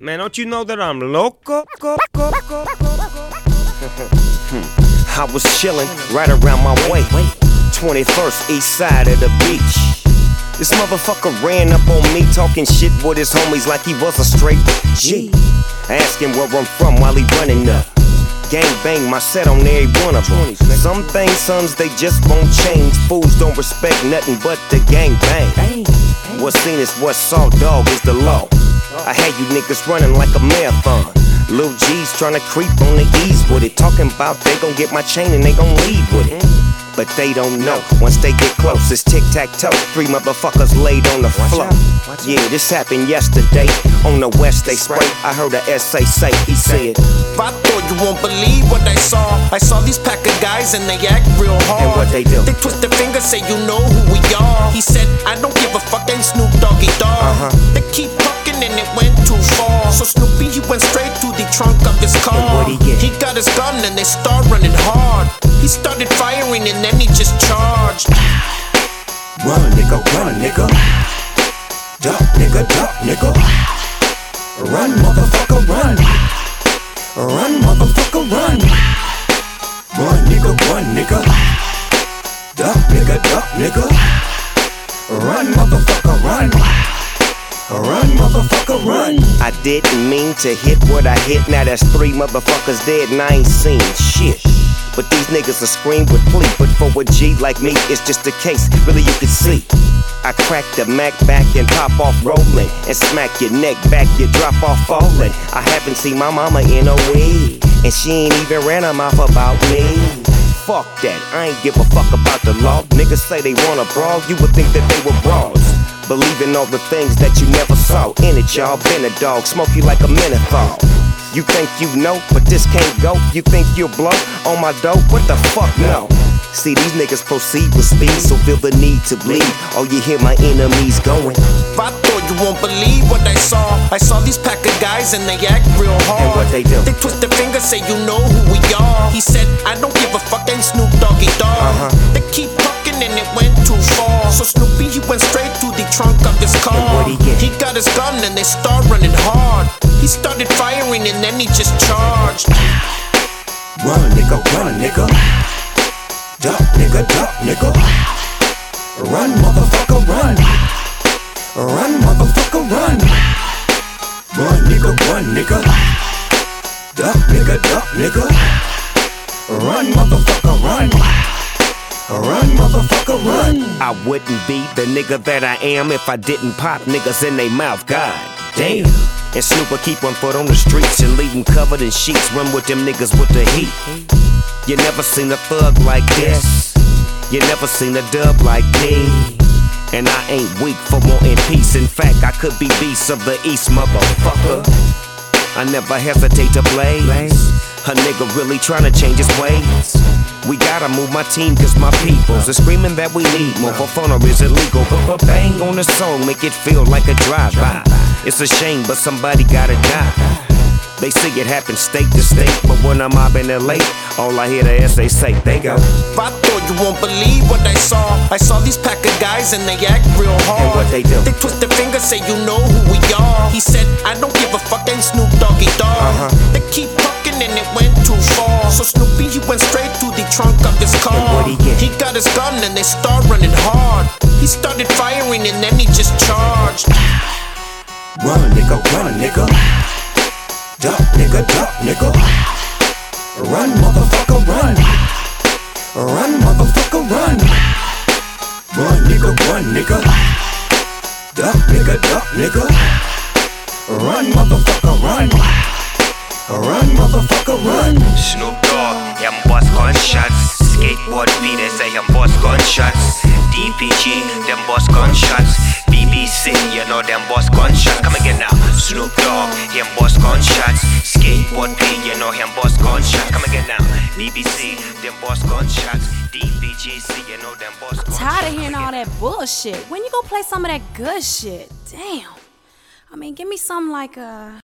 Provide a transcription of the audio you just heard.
Man, don't you know that I'm loco? I was chillin' right around my way, 21st east side of the beach. This motherfucker ran up on me talking shit with his homies like he was a straight G. Asking where I'm from while he running up. Gang bang my set on every one of them. Some things, sons, they just won't change. Fools don't respect nothing but the gang bang. What's seen is what's saw, dog, is the law. I had you niggas running like a marathon. Lil G's tryna creep on the ease with it. Talking about they gon' get my chain and they gon' leave with it. But they don't know, once they get close, it's tic-tac-toe. 3 motherfuckers laid on the floor. Yeah, this happened yesterday. On the west they spray, I heard a SA say, he said, I thought you won't believe what I saw. I saw these pack of guys and they act real hard. And what they do? They twist their fingers, say you know who we are. He said, I don't give a fuck, ain't Snoop Doggy Dogg. They keep talking and it went too far. So Snoopy, he went straight to the trunk of his car. And what'd he get? He got his gun and they start running hard. He started firing and then he just charged. Run, nigga, run, nigga. Duck, nigga, duck, nigga. Run, motherfucker, run. Run, motherfucker, run. Run, nigga, run, nigga. Duck, nigga, duck, nigga. Run, motherfucker, run. Run, motherfucker, run. I didn't mean to hit what I hit. Now that's 3 motherfuckers dead and I ain't seen shit. But these niggas will scream with plea. But for a G like me, it's just a case, really you can see. I crack the Mac back and pop off rolling, and smack your neck back, you drop off falling. I haven't seen my mama in a week, and she ain't even ran her mouth about me. Fuck that, I ain't give a fuck about the law. Niggas say they wanna brawl, you would think that they were brawls. Believe in all the things that you never saw. In it, y'all, been a dog, smoke you like a menthol. You think you know, but this can't go. You think you'll blow on my dope? What the fuck, no. See, these niggas proceed with speed, so feel the need to bleed. Oh, you hear my enemies going. I thought you won't believe what I saw. I saw these pack of guys and they act real hard. And what they do? They twist their fingers, say you know who we are. He said, I don't give a fuck, ain't Snoop Doggy Dogg. They keep talking and it went too far. So Snoopy, he went straight to the trunk of his car. And what'd he get? He got his gun and they start running hard. He started firing and then he just charged. Run, nigga, run, nigga. Duck, nigga, duck, nigga. Run, motherfucker, run. Run, motherfucker, run. Run, nigga, run, nigga. Duck, nigga, duck, nigga. Run, motherfucker, run. Run, motherfucker, run. I wouldn't be the nigga that I am if I didn't pop niggas in they mouth, god damn. And Snoop will keep 1 foot on the streets and leave them covered in sheets. Run with them niggas with the heat. You never seen a thug like this. You never seen a dub like me. And I ain't weak for wanting peace. In fact, I could be beast of the east, motherfucker. I never hesitate to blaze. A nigga really tryna change his ways. We gotta move my team cause my peoples are screaming that we need more. For fun or is illegal, but bang on the song, make it feel like a drive-by. It's a shame, but somebody gotta die. They see it happen state to state, but when I'm mobbing LA, all I hear the SA say, they go. I thought you won't believe what I saw. I saw these pack of guys and they act real hard. And what they do? They twist their fingers, say you know who we are. He said, I don't give a fuck, ain't Snoop Doggy Dogg. They keep talking and it went too far. So Snoopy, he went straight to the trunk of his car. And what'd he get? He got his gun and they start running hard. He started firing and then he just charged. Run, nigga, run, nigga. Duck, nigga, duck, nigga. Run, motherfucker, run. Run, motherfucker, run. Run, nigga, run, nigga. Duck, nigga, duck, nigga. Run, motherfucker, run. Run, motherfucker, run. Snoop Dogg, him boss gunshots. Skateboard B, they say him boss gunshots. DPG, them boss gunshots. BBC, you know them boss gunshots. Come again now. Snoop Dogg, him boss gunshots. Skateboard B, you know him boss gunshots. Come again now. BBC, them boss gunshots. DPGC, you know them boss gunshots. Tired of hearing all that bullshit. When you gonna play some of that good shit? Damn. I mean, give me something like